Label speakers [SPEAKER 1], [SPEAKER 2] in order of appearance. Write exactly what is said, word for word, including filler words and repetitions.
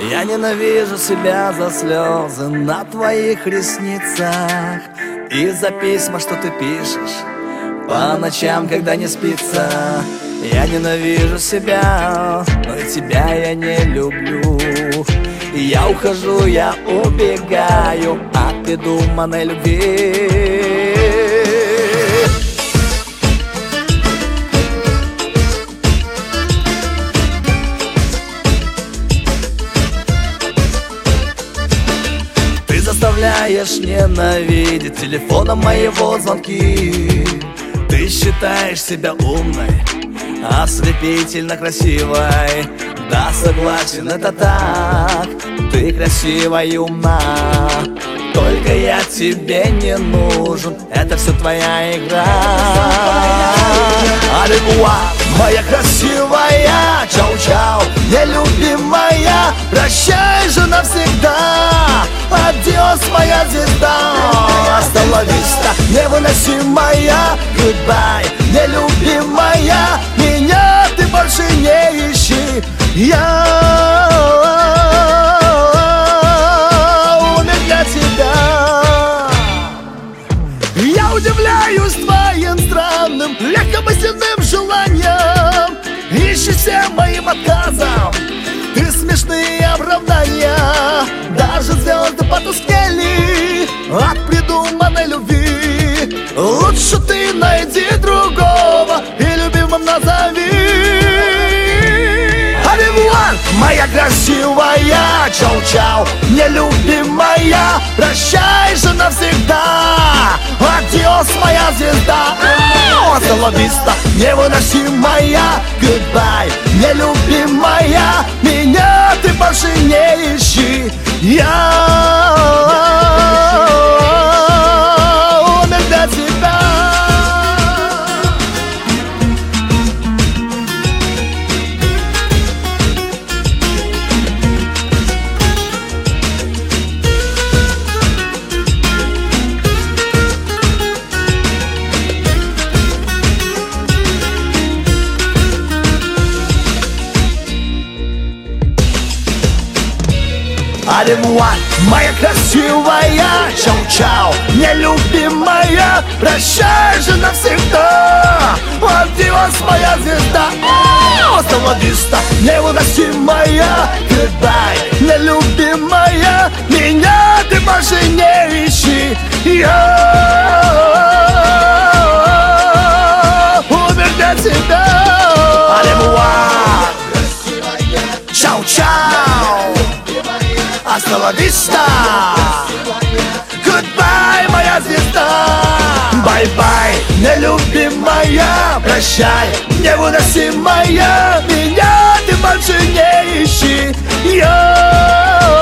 [SPEAKER 1] Я ненавижу себя за слезы на твоих ресницах и за письма, что ты пишешь по ночам, когда не спится. Я ненавижу себя, но и тебя я не люблю. И я ухожу, я убегаю от придуманной любви. Ты заставляешь ненавидеть телефоном моего звонки. Ты считаешь себя умной, ослепительно красивой. Да, согласен, это так. Ты красива и умна, только я тебе не нужен. Это все твоя игра. Аллилуйя, моя красивая, чау-чау, нелюбимая, прощай же навсегда. Адиос, моя звезда. Hasta la vista, невыносимая, goodbye, нелюбимая, меня ты больше не ищи. Я умер для тебя. Я удивляюсь твоим странным, легкомысленным желанием. Ищи всем моим отказом ты смешные оправдания. Даже звезды потускнели от придуманной любви. Лучше ты найди другого и любимым назови. Аллилуйя, моя красивая, чау-чау, нелюбимая, прощай же навсегда. Адиос, моя звезда. Hasta la vista, невыносимая, goodbye, нелюбимая, меня ты больше не ищи. Я умер для тебя. Аллилуйя, моя красивая, чау-чау, нелюбимая, прощай же навсегда. Адиос, моя звезда. Hasta la vista, невыносимая, goodbye, нелюбимая, меня ты больше не ищи. Я умер для тебя. Аллилуйя, чау-чау, hasta la vista, goodbye, моя звезда. Бай-бай, нелюбимая, прощай, невыносимая, меня ты больше не ищи. Я